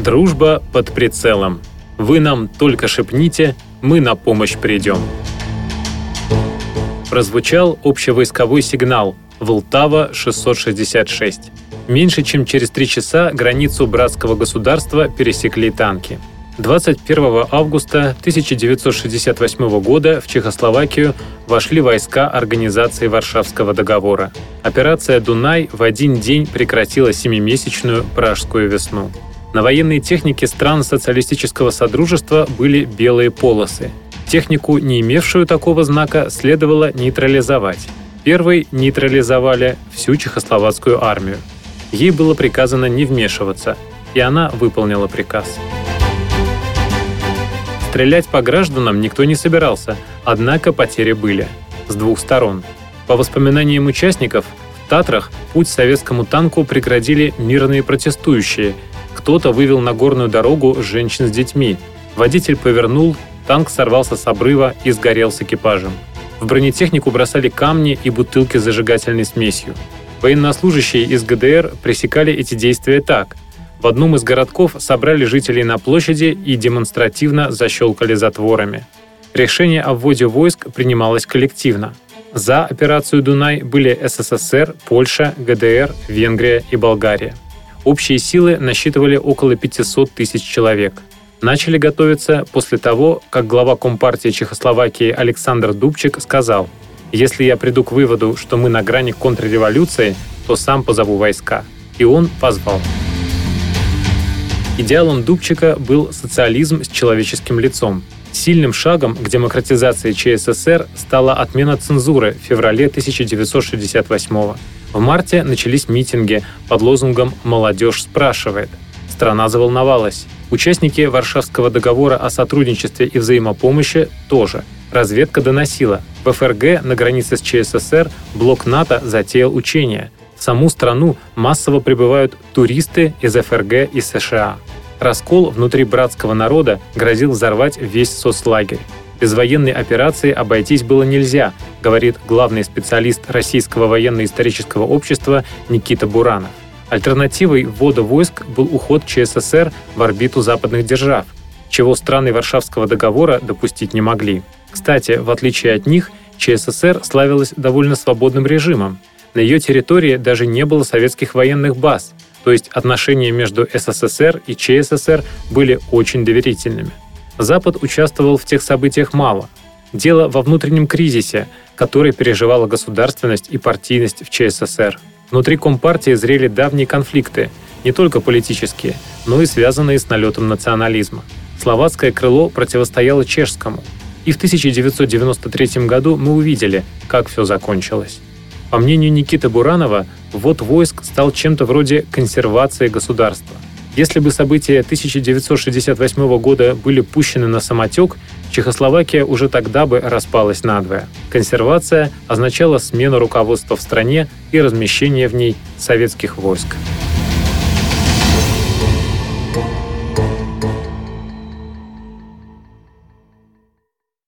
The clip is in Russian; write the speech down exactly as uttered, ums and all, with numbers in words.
Дружба под прицелом. Вы нам только шепните, мы на помощь придем. Прозвучал общевойсковой сигнал «Влтава шестьсот шестьдесят шесть». Меньше чем через три часа границу братского государства пересекли танки. двадцать первого августа тысяча девятьсот шестьдесят восьмого года в Чехословакию вошли войска Организации Варшавского договора. Операция «Дунай» в один день прекратила семимесячную Пражскую весну. На военной технике стран социалистического содружества были белые полосы. Технику, не имевшую такого знака, следовало нейтрализовать. Первой нейтрализовали всю чехословацкую армию. Ей было приказано не вмешиваться, и она выполнила приказ. Стрелять по гражданам никто не собирался, однако потери были. С двух сторон. По воспоминаниям участников, в Татрах путь советскому танку преградили мирные протестующие. Кто-то вывел на горную дорогу женщин с детьми. Водитель повернул, танк сорвался с обрыва и сгорел с экипажем. В бронетехнику бросали камни и бутылки с зажигательной смесью. Военнослужащие из ГДР пресекали эти действия так. В одном из городков собрали жителей на площади и демонстративно защелкали затворами. Решение о вводе войск принималось коллективно. За операцию «Дунай» были СССР, Польша, ГДР, Венгрия и Болгария. Общие силы насчитывали около пятьсот тысяч человек. Начали готовиться после того, как глава Компартии Чехословакии Александр Дубчик сказал: «Если я приду к выводу, что мы на грани контрреволюции, то сам позову войска». И он позвал. Идеалом Дубчика был социализм с человеческим лицом. Сильным шагом к демократизации ЧССР стала отмена цензуры в феврале тысяча девятьсот шестьдесят восьмого. В марте начались митинги под лозунгом «Молодежь спрашивает». Страна заволновалась. Участники Варшавского договора о сотрудничестве и взаимопомощи тоже. Разведка доносила: в ФРГ на границе с ЧССР блок НАТО затеял учения. В саму страну массово прибывают туристы из ФРГ и США. Раскол внутри братского народа грозил взорвать весь соцлагерь. Без военной операции обойтись было нельзя, говорит главный специалист Российского военно-исторического общества Никита Буранов. Альтернативой ввода войск был уход ЧССР в орбиту западных держав, чего страны Варшавского договора допустить не могли. Кстати, в отличие от них, ЧССР славилась довольно свободным режимом. На ее территории даже не было советских военных баз, то есть отношения между СССР и ЧССР были очень доверительными. Запад участвовал в тех событиях мало. Дело во внутреннем кризисе, который переживала государственность и партийность в ЧССР. Внутри Компартии зрели давние конфликты, не только политические, но и связанные с налетом национализма. Словацкое крыло противостояло чешскому. И в тысяча девятьсот девяносто третьем году мы увидели, как все закончилось. По мнению Никиты Буранова, ввод войск стал чем-то вроде консервации государства. Если бы события тысяча девятьсот шестьдесят восьмого года были пущены на самотек, Чехословакия уже тогда бы распалась надвое. Консервация означала смену руководства в стране и размещение в ней советских войск.